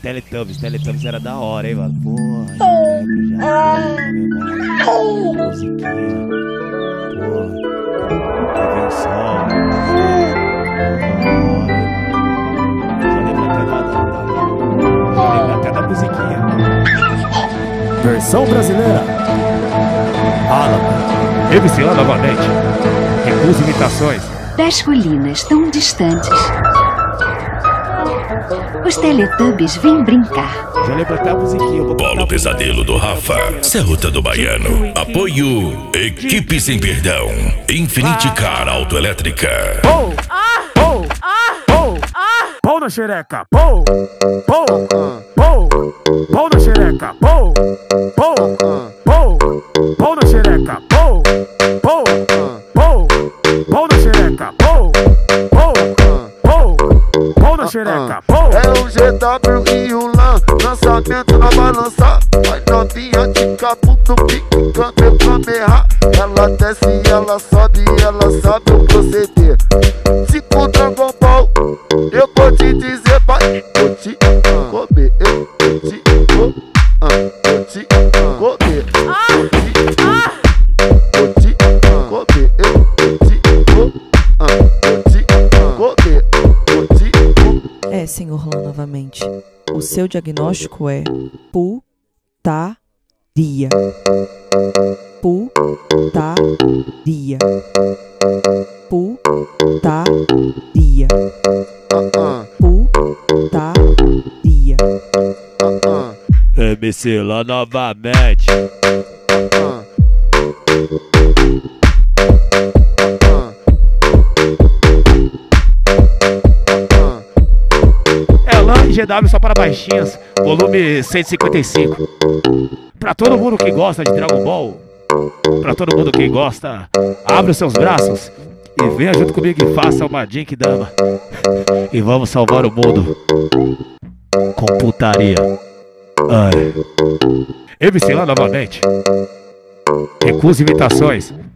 Teletubbies era da hora, hein, mano? Porra, já lembro, memória. Musiquinha. Porra. Teve um sol. Já lembro até da musiquinha. Versão brasileira. Fala, mano. MC lá novamente. Recusa imitações. Das colinas tão distantes, os Teletubbies vêm brincar. Já lembro até a musiquinha. Polo Pesadelo do Rafa, Serruta do Baiano. Apoio Equipe Sem Perdão, Infinity Car Autoelétrica. Pau na xereca, pau na xereca, pau na xereca, pau na xereca, pau na xereca, É o GW e o LAN, lançamento na balança. Vai novinha de caputo, pique, câmbio, câmera. Ela desce, ela sobe, ela sabe o proceder. Tipo Dragon Ball, eu vou te dizer, vai. Vou te comer, vou te comer, vou te comer, vou te comer, vou te comer. É, senhor Lan, novamente. O seu diagnóstico é putaria. Putaria. Putaria. Putaria. MC lá novamente. GW só para baixinhas, volume 155. Pra todo mundo que gosta de Dragon Ball, pra todo mundo que gosta, abre os seus braços e venha junto comigo e faça uma Genkidama. E vamos salvar o mundo com putaria. Ai. MC lá novamente. Recusa imitações.